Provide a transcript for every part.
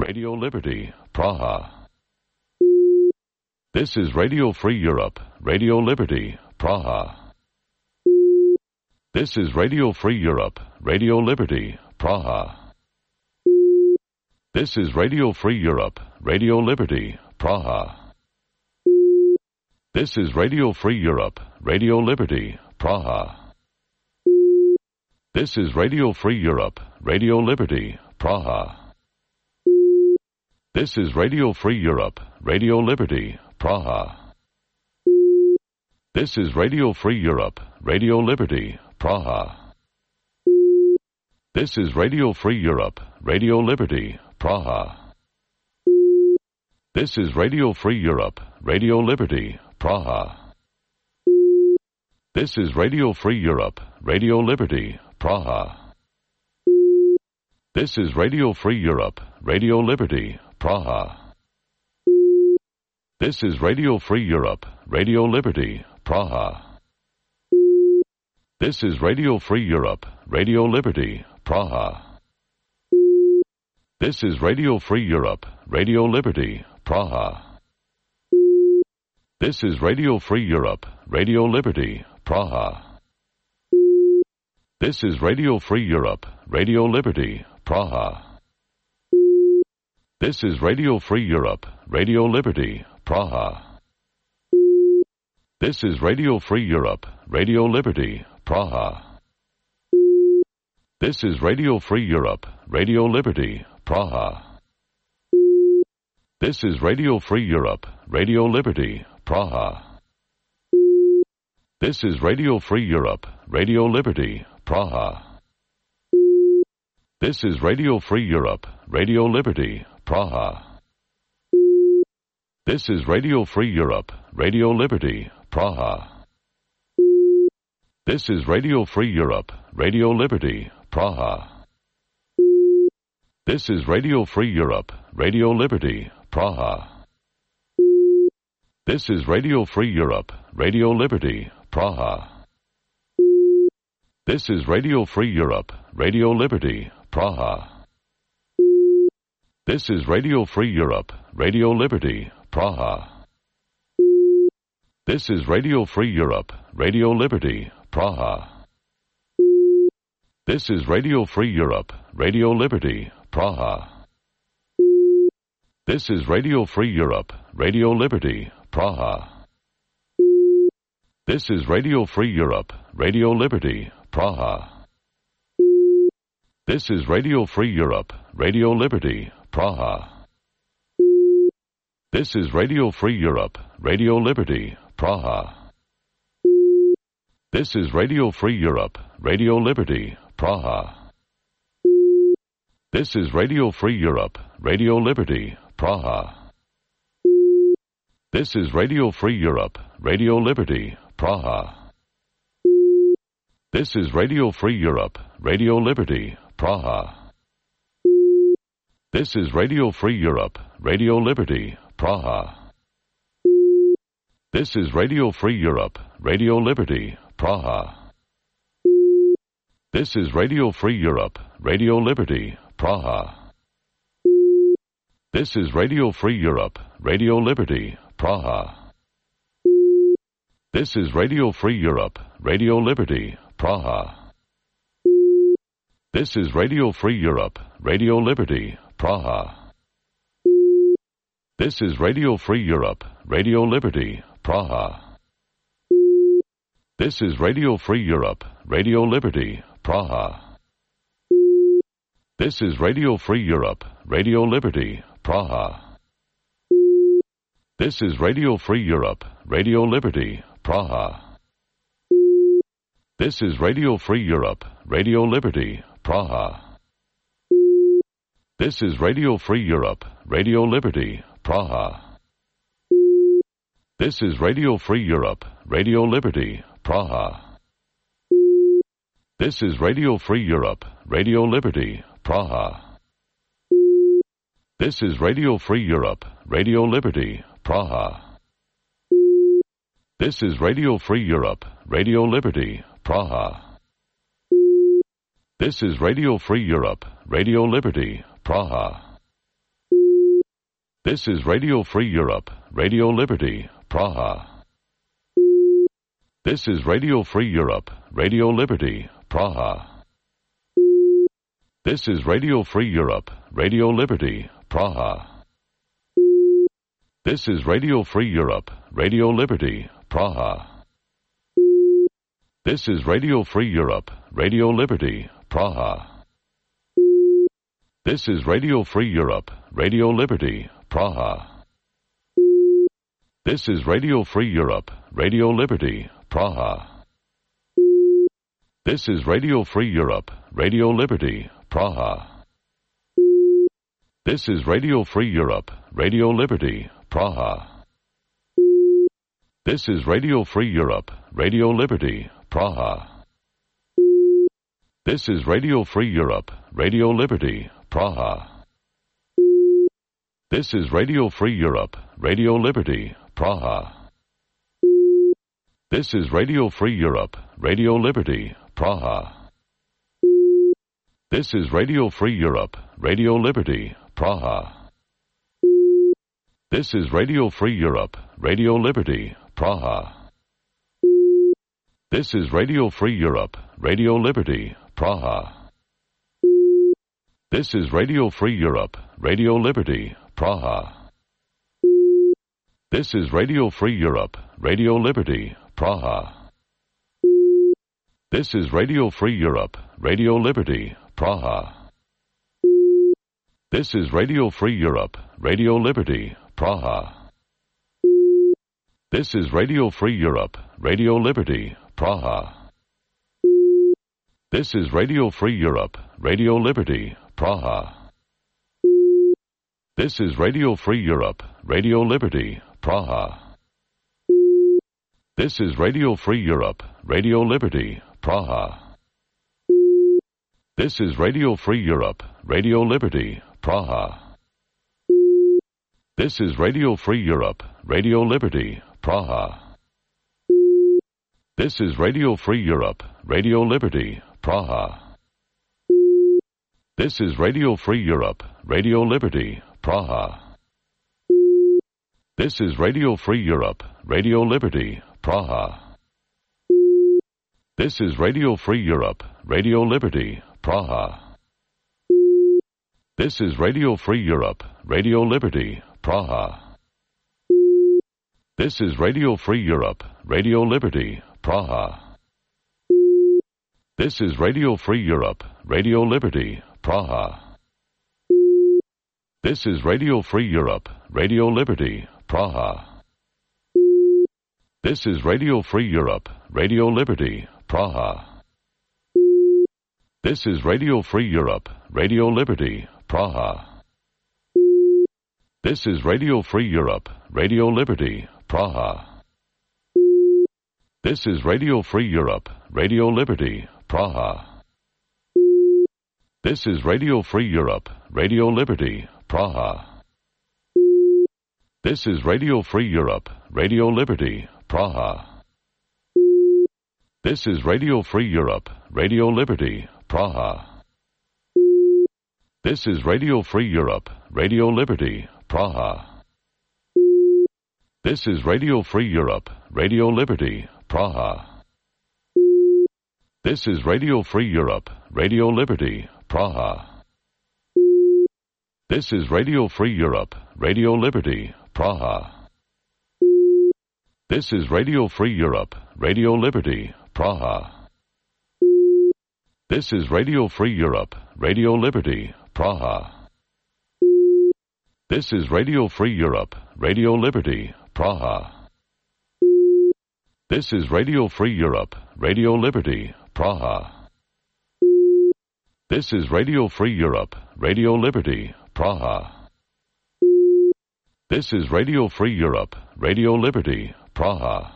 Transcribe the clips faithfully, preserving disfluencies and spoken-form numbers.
Radio Liberty, Praha. This is Radio Free Europe, Radio Liberty, Praha. This is Radio Free Europe, Radio Liberty, Praha. This is Radio Free Europe, Radio Liberty, Praha. This is Radio Free Europe, Radio Liberty, Praha. This is Radio Free Europe, Radio Liberty, Praha. This is Radio Free Europe, Radio Liberty, Praha. This is Radio Free Europe, Radio Liberty, Praha. This is Radio Free Europe, Radio Liberty, Praha. This is Radio Free Europe, Radio Liberty, Praha. This is Radio Free Europe, Radio Liberty, Praha. This is Radio Free Europe, Radio Liberty, Praha. This is Radio Free Europe, Radio Liberty, Praha. This is Radio Free Europe, Radio Liberty, Praha. This is Radio Free Europe, Radio Liberty, Praha. This is Radio Free Europe, Radio Liberty, Praha. This is Radio Free Europe, Radio Liberty, Praha. This is Radio Free Europe, Radio Liberty, Praha. This is Radio Free Europe, Radio Liberty, Praha. This is Radio Free Europe, Radio Liberty, Praha. This is Radio Free Europe, Radio Liberty, Praha. This is Radio Free Europe, Radio Liberty, Praha. This is Radio Free Europe, Radio Liberty, Praha. This is Radio Free Europe, Radio Liberty, Praha. This is Radio Free Europe, Radio Liberty, Praha. This is Radio Free Europe, Radio Liberty, Praha. This is Radio Free Europe, Radio Liberty, Praha. This is Radio Free Europe, Radio Liberty, Praha. This is Radio Free Europe, Radio Liberty, Praha. This is Radio Free Europe, Radio Liberty, Praha. This is Radio Free Europe, Radio Liberty, Praha. This is Radio Free Europe, Radio Liberty, Praha. This is Radio Free Europe, Radio Liberty, Praha. This is Radio Free Europe, Radio Liberty, Praha. This is Radio Free Europe, Radio Liberty, Praha. This is Radio Free Europe, Radio Liberty, Praha. This is Radio Free Europe, Radio Liberty, Praha. This is Radio Free Europe, Radio Liberty, Praha. This is Radio Free Europe, Radio Liberty, Praha. This is Radio Free Europe, Radio Liberty, Praha. This is Radio Free Europe, Radio Liberty, Praha. This is Radio Free Europe, Radio Liberty, Praha. This is Radio Free Europe, Radio Liberty, Praha. This is Radio Free Europe, Radio Liberty, Praha. This is Radio Free Europe, Radio Liberty, Praha. This is Radio Free Europe, Radio Liberty, Praha. This is Radio Free Europe, Radio Liberty, Praha. This is Radio Free Europe, Radio Liberty, Praha. This is Radio Free Europe, Radio Liberty, Praha. This is Radio Free Europe, Radio Liberty, Praha. This is Radio Free Europe, Radio Liberty, Praha. This is Radio Free Europe, Radio Liberty, Praha. This is Radio Free Europe, Radio Liberty, Praha. This is Radio Free Europe, Radio Liberty, Praha. This is Radio Free Europe, Radio Liberty, Praha. This is Radio Free Europe, Radio Liberty, Praha. This is Radio Free Europe, Radio Liberty, Praha. This is Radio Free Europe, Radio Liberty, Praha. This is Radio Free Europe, Radio Liberty, Praha. This is Radio Free Europe, Radio Liberty, Praha. This is Radio Free Europe, Radio Liberty, Praha. This is Radio Free Europe, Radio Liberty, Praha. This is Radio Free Europe, Radio Liberty, Praha. This is Radio Free Europe, Radio Liberty, Praha. This is Radio Free Europe, Radio Liberty, Praha. This is Radio Free Europe, Radio Liberty, Praha. This is Radio Free Europe, Radio Liberty, Praha. This is Radio Free Europe, Radio Liberty, Praha. This is Radio Free Europe, Radio Liberty, Praha. This is Radio Free Europe, Radio Liberty, Praha. This is Radio Free Europe, Radio Liberty, Praha. This is Radio Free Europe, Radio Liberty, Praha. This is Radio Free Europe, Radio Liberty, Praha. This is Radio Free Europe, Radio Liberty, Praha. This is Radio Free Europe, Radio Liberty, Praha. This is Radio Free Europe, Radio Liberty, Praha. This is Radio Free Europe, Radio Liberty, Praha. This is Radio Free Europe, Radio Liberty, Praha. This is Radio Free Europe, Radio Liberty, Praha. This is Radio Free Europe, Radio Liberty, Praha. This is Radio Free Europe, Radio Liberty, Praha. This is Radio Free Europe, Radio Liberty, Praha. This is Radio Free Europe, Radio Liberty, Praha. This is Radio Free Europe, Radio Liberty, Praha. This is Radio Free Europe, Radio Liberty, Praha. This is Radio Free Europe, Radio Liberty, Praha. This is Radio Free Europe, Radio Liberty, Praha. This is Radio Free Europe, Radio Liberty, Praha. This is Radio Free Europe, Radio Liberty, Praha. This is Radio Free Europe, Radio Liberty, Praha. This is Radio Free Europe, Radio Liberty, Praha. This is Radio Free Europe, Radio Liberty, Praha. This is Radio Free Europe, Radio Liberty, Praha. This is Radio Free Europe, Radio Liberty, Praha. This is Radio Free Europe, Radio Liberty, Praha. This is Radio Free Europe, Radio Liberty, Praha. This is Radio Free Europe, Radio Liberty, Praha. This is Radio Free Europe, Radio Liberty, Praha. This is Radio Free Europe, Radio Liberty, Praha. This is Radio Free Europe, Radio Liberty, Praha. This is Radio Free Europe, Radio Liberty, Praha. This is Radio Free Europe, Radio Liberty, Praha. This is Radio Free Europe, Radio Liberty, Praha. This is Radio Free Europe, Radio Liberty, Praha. This is Radio Free Europe, Radio Liberty, Praha. This is Radio Free Europe, Radio Liberty, Praha. This is Radio Free Europe, Radio Liberty, Praha.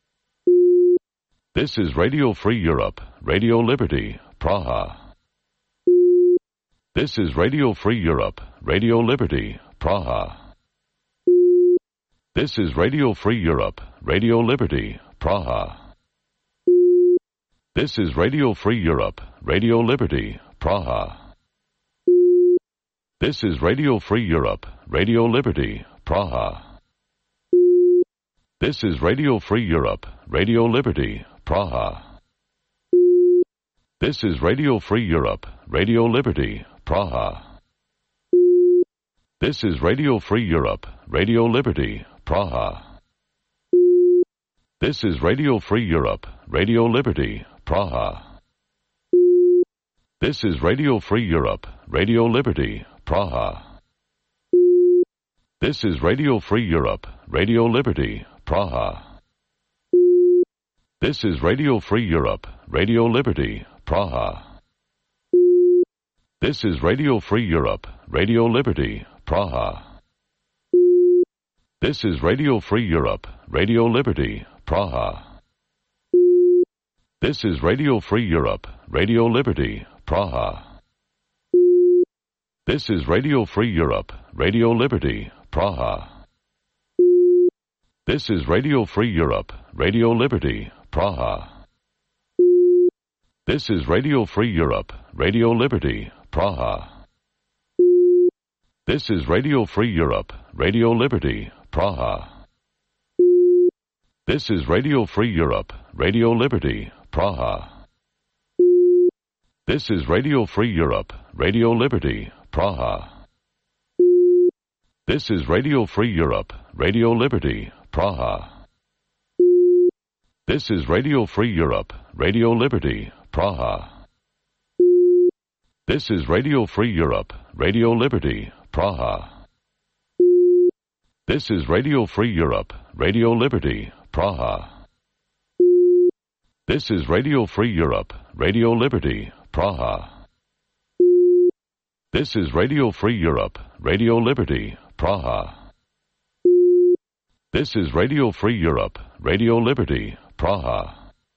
This is Radio Free Europe, Radio Liberty, Praha. This is Radio Free Europe, Radio Liberty, Praha. This is Radio Free Europe, Radio Liberty, Praha. This is Radio Free Europe, Radio Liberty, Praha. This is Radio Free Europe, Radio Liberty, Praha. This is Radio Free Europe, Radio Liberty, Praha. This is Radio Free Europe, Radio Liberty, Praha. This is Radio Free Europe, Radio Liberty, Praha. This is Radio Free Europe, Radio Liberty, Praha. This is Radio Free Europe, Radio Liberty, Praha. This is Radio Free Europe, Radio Liberty, Praha. This is Radio Free Europe, Radio Liberty, Praha. This is Radio Free Europe, Radio Liberty, Praha. This is Radio Free Europe, Radio Liberty, Praha. This is Radio Free Europe, Radio Liberty, Praha. This is Radio Free Europe, Radio Liberty, Praha. This is Radio Free Europe, Radio Liberty, Praha. This is Radio Free Europe, Radio Liberty, Praha. This is Radio Free Europe, Radio Liberty, Praha. This is Radio Free Europe, Radio Liberty, Praha. This is Radio Free Europe, Radio Liberty, Praha. This is Radio Free Europe, Radio Liberty, Praha. This is Radio Free Europe, Radio Liberty, Praha. This is Radio Free Europe, Radio Liberty, Praha. This is Radio Free Europe, Radio Liberty, Praha. This is Radio Free Europe, Radio Liberty, Praha. This is Radio Free Europe, Radio Liberty, Praha. This is Radio Free Europe, Radio Liberty, Praha.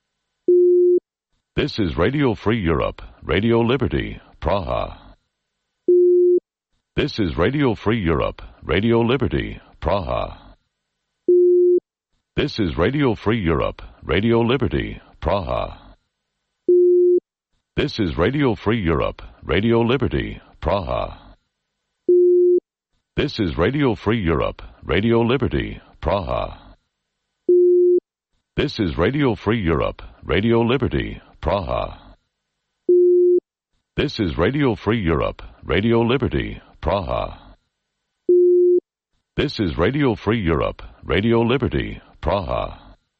This is Radio Free Europe, Radio Liberty, Praha. This is Radio Free Europe, Radio Liberty, Praha. This is Radio Free Europe, Radio Liberty, Praha. This is Radio Free Europe, Radio Liberty, Praha. This is Radio Free Europe, Radio Liberty, Praha. This is Radio Free Europe, Radio Liberty, Praha. This is Radio Free Europe, Radio Liberty, Praha. This is Radio Free Europe, Radio Liberty, Praha.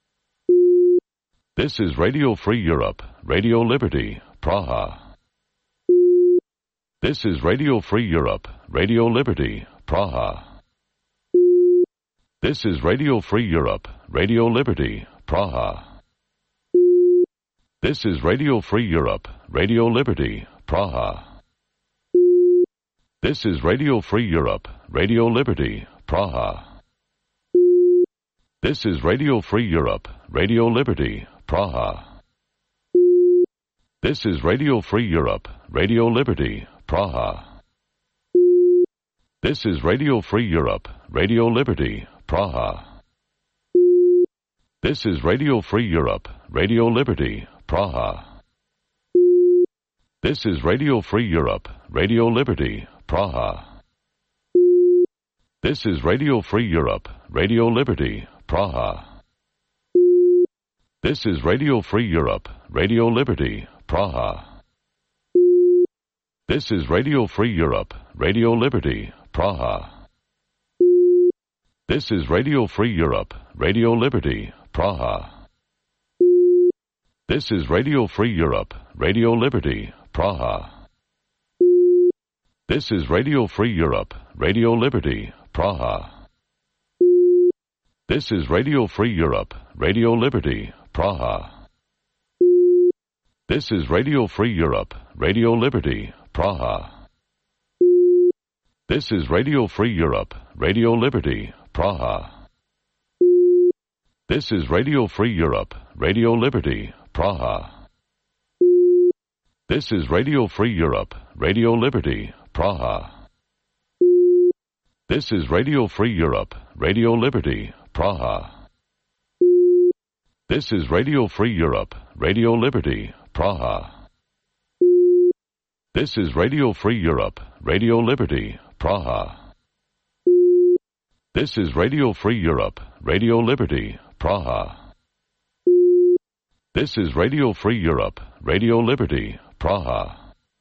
This is Radio Free Europe, Radio Liberty, Praha. This is Radio Free Europe, Radio Liberty, Praha. This is Radio Free Europe, Radio Liberty, Praha. This is Radio Free Europe, Radio Liberty, Praha. This is Radio Free Europe, Radio Liberty, Praha. This is Radio Free Europe, Radio Liberty, Praha. This is Radio Free Europe, Radio Liberty, Praha. This is Radio Free Europe, Radio Liberty, Praha. This is Radio Free Europe, Radio Liberty, Praha. This is Radio Free Europe, Radio Liberty, Praha. This is Radio Free Europe, Radio Liberty, Praha. This is Radio Free Europe, Radio Liberty, Praha. This is Radio Free Europe, Radio Liberty, Praha. This is Radio Free Europe, Radio Liberty, Praha. This is Radio Free Europe, Radio Liberty, Praha. This is Radio Free Europe, Radio Liberty, Praha. This is Radio Free Europe, Radio Liberty, Praha. This is Radio Free Europe, Radio Liberty, Praha. This is Radio Free Europe, Radio Liberty, Praha. This is Radio Free Europe, Radio Liberty, Praha. This is Radio Free Europe, Radio Liberty, Praha. This is Radio Free Europe, Radio Liberty, Praha. This is Radio Free Europe, Radio Liberty, Praha. This is Radio Free Europe, Radio Liberty, Praha. This is Radio Free Europe, Radio Liberty, Praha. This is Radio Free Europe, Radio Liberty, Praha.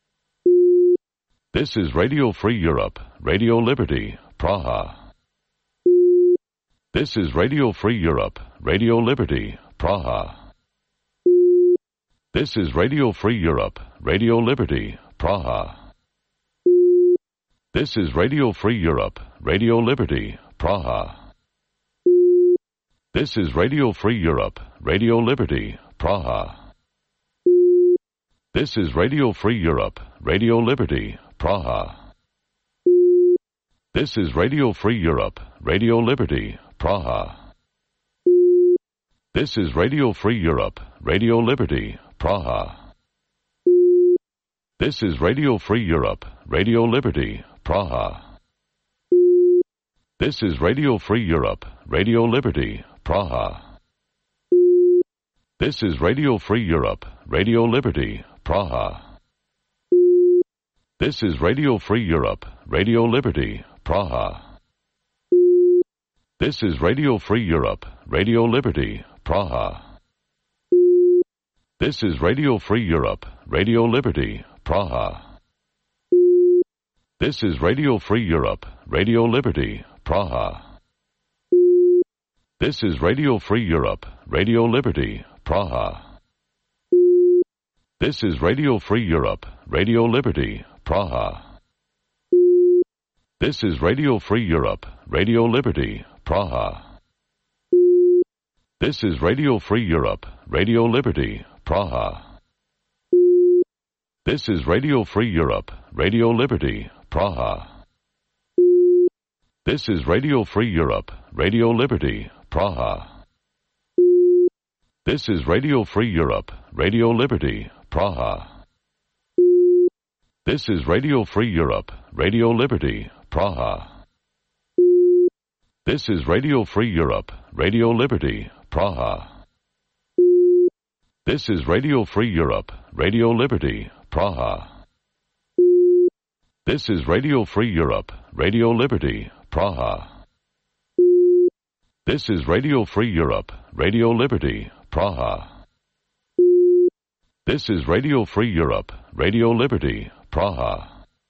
This is Radio Free Europe, Radio Liberty, Praha. This is Radio Free Europe, Radio Liberty, Praha. This is Radio Free Europe, Radio Liberty, Praha. This is Radio Free Europe, Radio Liberty, Praha. This is Radio Free Europe, Radio Liberty, Praha. This is Radio Free Europe, Radio Liberty, Praha. This is Radio Free Europe, Radio Liberty, Praha. This is Radio Free Europe, Radio Liberty, Praha. This is Radio Free Europe, Radio Liberty, Praha. This is Radio Free Europe, Radio Liberty, Praha. This is Radio Free Europe, Radio Liberty, Praha. This is Radio Free Europe, Radio Liberty, Praha. This is Radio Free Europe, Radio Liberty, Praha. This is Radio Free Europe, Radio Liberty, Praha. This is Radio Free Europe, Radio Liberty, Praha. This is Radio Free Europe, Radio Liberty, Praha. This is Radio Free Europe, Radio Liberty, Praha. This is Radio Free Europe, Radio Liberty, Praha. This is Radio Free Europe, Radio Liberty, Praha. This is Radio Free Europe, Radio Liberty, Praha. This is Radio Free Europe, Radio Liberty, Praha. This is Radio Free Europe, Radio Liberty, Praha. This is Radio Free Europe, Radio Liberty, Praha. This is Radio Free Europe, Radio Liberty, Praha. This is Radio Free Europe, Radio Liberty, Praha. This is Radio Free Europe, Radio Liberty, Praha. This is Radio Free Europe, Radio Liberty, Praha. This is Radio Free Europe, Radio Liberty, Praha.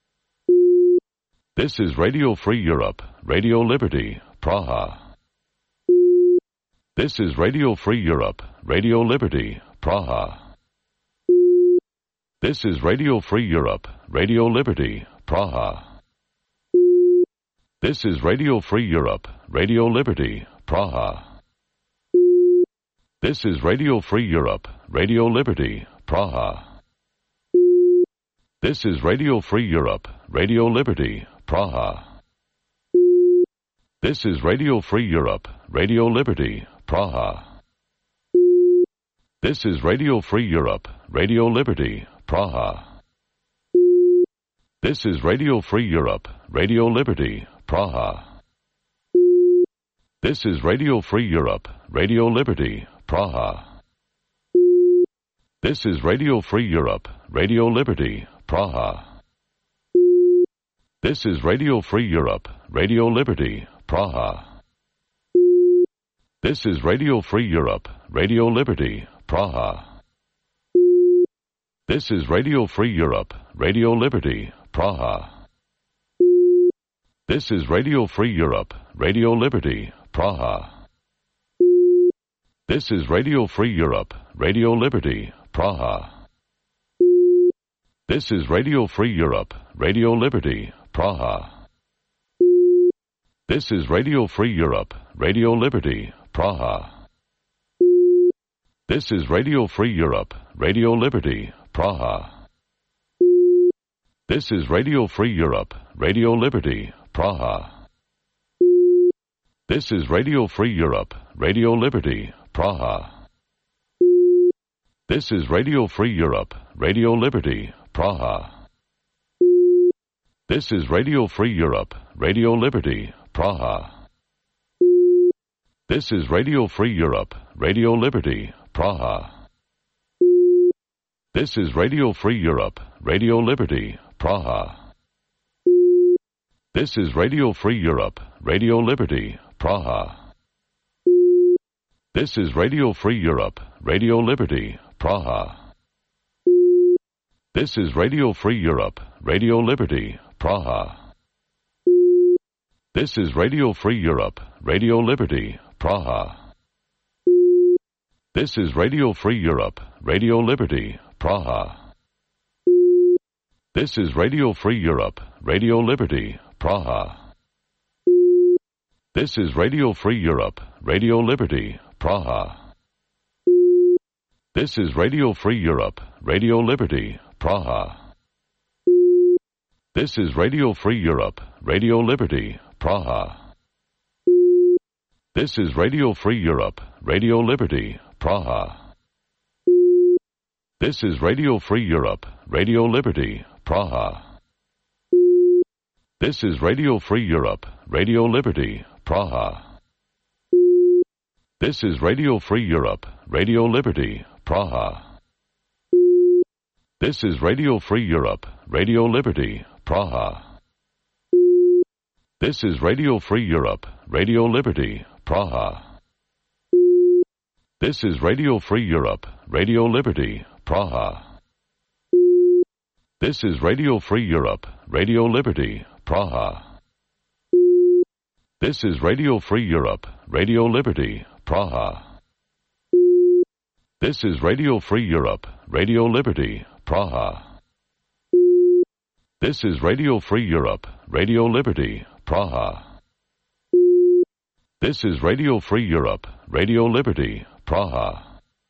This is Radio Free Europe, Radio Liberty, Praha. This is Radio Free Europe, Radio Liberty, Praha. This is Radio Free Europe, Radio Liberty, Praha. This is Radio Free Europe, Radio Liberty, Praha. This is Radio Free Europe, Radio Liberty, Praha. This is Radio Free Europe, Radio Liberty, Praha. This is Radio Free Europe, Radio Liberty, Praha. This is Radio Free Europe, Radio Liberty, Praha. This is Radio Free Europe, Radio Liberty, Praha. This is Radio Free Europe, Radio Liberty, Praha. This is Radio Free Europe, Radio Liberty, Praha. This is Radio Free Europe, Radio Liberty, Praha. This is Radio Free Europe, Radio Liberty, Praha. This is Radio Free Europe, Radio Liberty, Praha. This is Radio Free Europe, Radio Liberty, Praha. This is Radio Free Europe, Radio Liberty, Praha. This is Radio Free Europe, Radio Liberty, Praha. This is Radio Free Europe, Radio Liberty, Praha. This is Radio Free Europe, Radio Liberty, Praha. This is Radio Free Europe, Radio Liberty, Praha. This is Radio Free Europe, Radio Liberty, Praha. This is Radio Free Europe, Radio Liberty, Praha. This is Radio Free Europe, Radio Liberty, Praha. This is Radio Free Europe, Radio Liberty, Praha. This is Radio Free Europe, Radio Liberty, Praha. This is Radio Free Europe, Radio Liberty, Praha. This is Radio Free Europe, Radio Liberty, Praha. This is Radio Free Europe, Radio Liberty, Praha. This is Radio Free Europe, Radio Liberty, Praha. This is Radio Free Europe, Radio Liberty, Praha. This is Radio Free Europe, Radio Liberty, Praha. This is Radio Free Europe, Radio Liberty, Praha. This is Radio Free Europe, Radio Liberty, Praha. This is Radio Free Europe, Radio Liberty, Praha. This is Radio Free Europe, Radio Liberty, Praha. This is Radio Free Europe, Radio Liberty, Praha. This is Radio Free Europe, Radio Liberty, Praha. This is Radio Free Europe, Radio Liberty, Praha. This is Radio Free Europe, Radio Liberty, Praha. This is Radio Free Europe, Radio Liberty, Praha. This is Radio Free Europe, Radio Liberty, Praha. This is Radio Free Europe, Radio Liberty, Praha. This is Radio Free Europe, Radio Liberty, Praha. This is Radio Free Europe, Radio Liberty, Praha. This is Radio Free Europe, Radio Liberty, Praha. This is Radio Free Europe, Radio Liberty, Praha.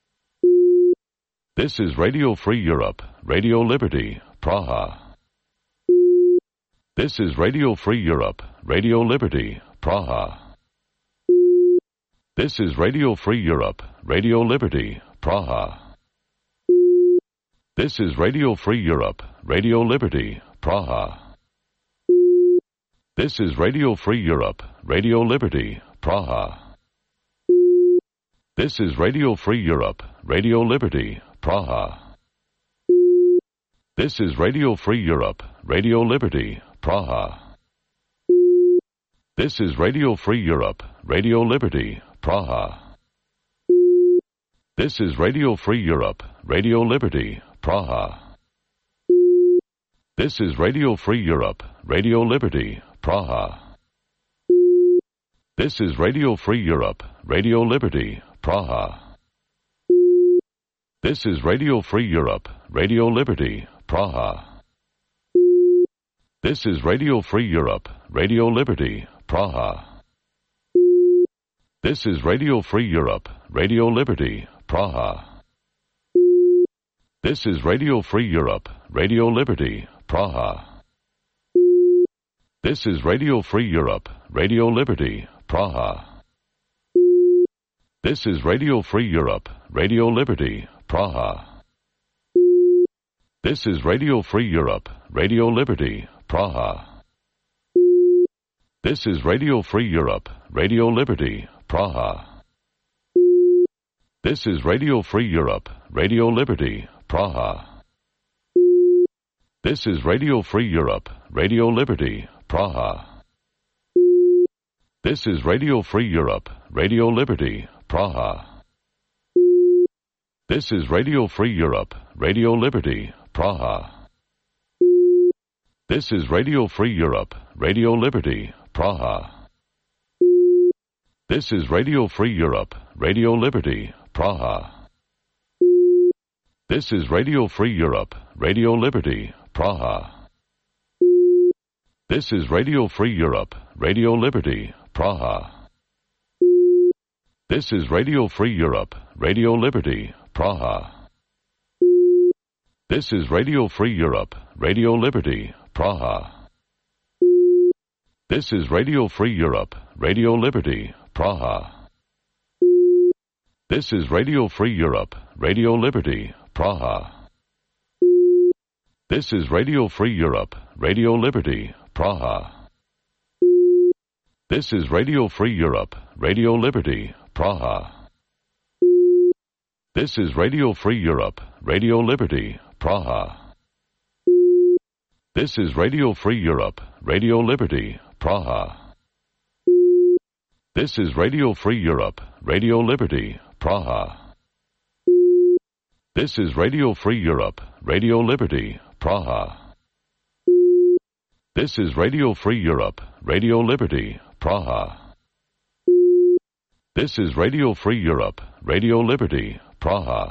This is Radio Free Europe, Radio Liberty, Praha. This is Radio Free Europe, Radio Liberty, Praha. This is Radio Free Europe, Radio Liberty, Praha. This is Radio Free Europe, Radio Liberty, Praha. This is Radio Free Europe, Radio Liberty, Praha. This is Radio Free Europe, Radio Liberty, Praha. This is Radio Free Europe, Radio Liberty, Praha. This is Radio Free Europe, Radio Liberty, Praha. This is Radio Free Europe, Radio Liberty, Praha. This is Radio Free Europe, Radio Liberty, Praha. This is Radio Free Europe, Radio Liberty, Praha. This is Radio Free Europe, Radio Liberty, Praha. This is Radio Free Europe, Radio Liberty, Praha. This is Radio Free Europe, Radio Liberty, Praha. This is Radio Free Europe, Radio Liberty, Praha. This is Radio Free Europe, Radio Liberty, Praha. This is Radio Free Europe, Radio Liberty, Praha. This is Radio Free Europe, Radio Liberty, Praha. This is Radio Free Europe, Radio Liberty, Praha. This is Radio Free Europe, Radio Liberty, Praha. This is Radio Free Europe, Radio Liberty, Praha. This is Radio Free Europe, Radio Liberty, Praha. This is Radio Free Europe, Radio Liberty, Praha. This is Radio Free Europe, Radio Liberty, Praha. This is Radio Free Europe, Radio Liberty, Praha. This is Radio Free Europe, Radio Liberty, Praha. This is Radio Free Europe, Radio Liberty, Praha. This is Radio Free Europe, Radio Liberty, Praha. This is Radio Free Europe, Radio Liberty, Praha. This is Radio Free Europe, Radio Liberty, Praha. This is Radio Free Europe, Radio Liberty, Praha. This is Radio Free Europe, Radio Liberty, Praha. This is Radio Free Europe, Radio Liberty, Praha. This is Radio Free Europe, Radio Liberty, Praha. This is Radio Free Europe, Radio Liberty, Praha. This is Radio Free Europe, Radio Liberty, Praha. This is Radio Free Europe, Radio Liberty, Praha. This is Radio Free Europe, Radio Liberty, Praha. This is Radio Free Europe, Radio Liberty, Praha.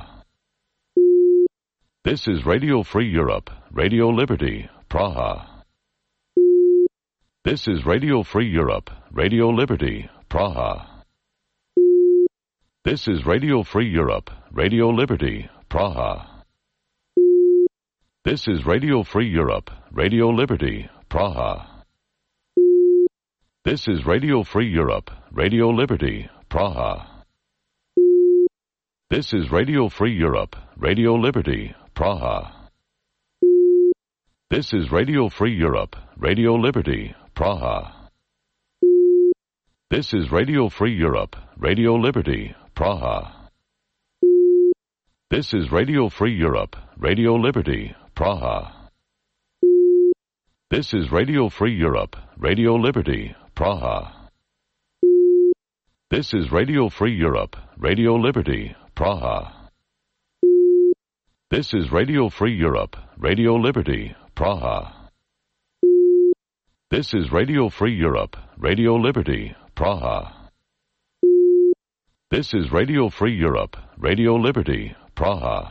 This is Radio Free Europe, Radio Liberty, Praha. This is Radio Free Europe, Radio Liberty, Praha. This is Radio Free Europe, Radio Liberty, Praha. This is Radio Free Europe, Radio Liberty, Praha. This is Radio Free Europe, Radio Liberty, Praha. This is Radio Free Europe, Radio Liberty, Praha. This is Radio Free Europe, Radio Liberty, Praha. This is Radio Free Europe, Radio Liberty, Praha. This is Radio Free Europe, Radio Liberty, Praha. This is Radio Free Europe, Radio Liberty, Praha. This is Radio Free Europe, Radio Liberty, Praha. This is Radio Free Europe, Radio Liberty, Praha. This is Radio Free Europe, Radio Liberty, Praha. This is Radio Free Europe, Radio Liberty, Praha.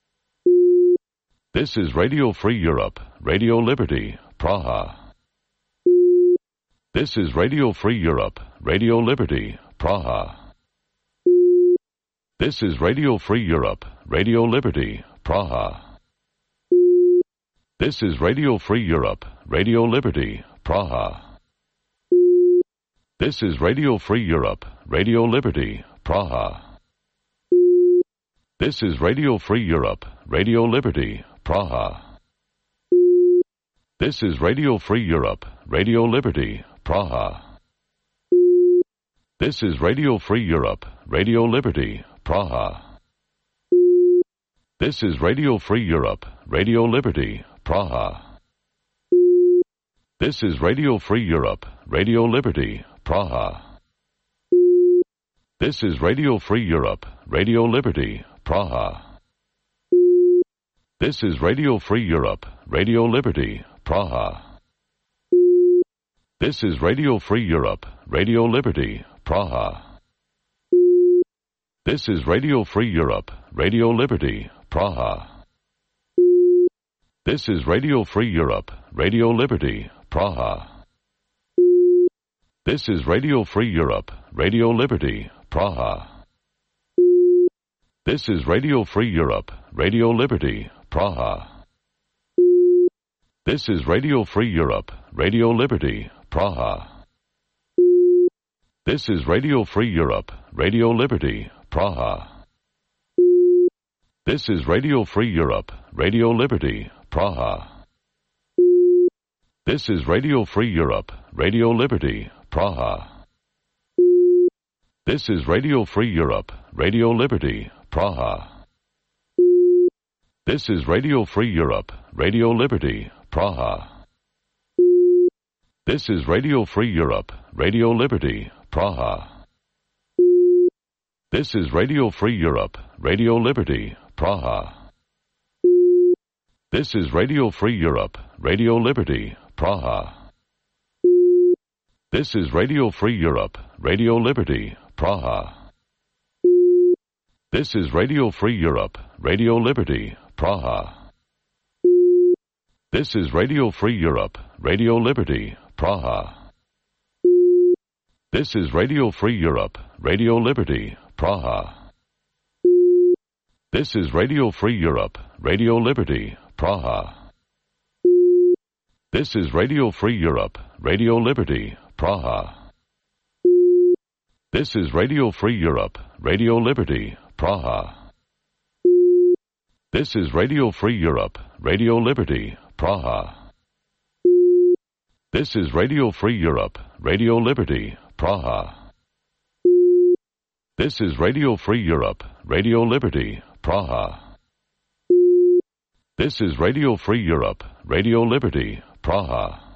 This is Radio Free Europe, Radio Liberty, Praha. This is Radio Free Europe, Radio Liberty, Praha. This is Radio Free Europe, Radio Liberty, Praha. This is Radio Free Europe, Radio Liberty, Praha. This is Radio Free Europe, Radio Liberty, Praha. This is Radio Free Europe, Radio Liberty, Praha. This is Radio Free Europe, Radio Liberty, Praha. This is Radio Free Europe, Radio Liberty, Praha. This is Radio Free Europe, Radio Liberty, Praha. This is Radio Free Europe, Radio Liberty, Praha. This is Radio Free Europe, Radio Liberty, Praha. This is Radio Free Europe, Radio Liberty, Praha. This is Radio Free Europe, Radio Liberty, Praha. This is Radio Free Europe, Radio Liberty, Praha. This is Radio Free Europe, Radio Liberty, Praha. This is Radio Free Europe, Radio Liberty, Praha. This is Radio Free Europe, Radio Liberty, Praha. This is Radio Free Europe, Radio Liberty, Praha. This is Radio Free Europe, Radio Liberty, Praha. This is Radio Free Europe, Radio Liberty, Praha. This is Radio Free Europe, Radio Liberty, Praha. This is Radio Free Europe, Radio Liberty, Praha. This is Radio Free Europe, Radio Liberty, Praha. This is Radio Free Europe, Radio Liberty, Praha. This is Radio Free Europe, Radio Liberty, Praha. This is Radio Free Europe, Radio Liberty, Praha. This is Radio Free Europe, Radio Liberty, Praha. This is Radio Free Europe, Radio Liberty, Praha. This is Radio Free Europe, Radio Liberty, Praha. This is Radio Free Europe, Radio Liberty, Praha. This is Radio Free Europe, Radio Liberty, Praha. This is Radio Free Europe, Radio Liberty, Praha. This is Radio Free Europe, Radio Liberty, Praha. This is Radio Free Europe, Radio Liberty, Praha. This is Radio Free Europe, Radio Liberty, Praha. This is Radio Free Europe, Radio Liberty, Praha. This is Radio Free Europe, Radio Liberty, Praha.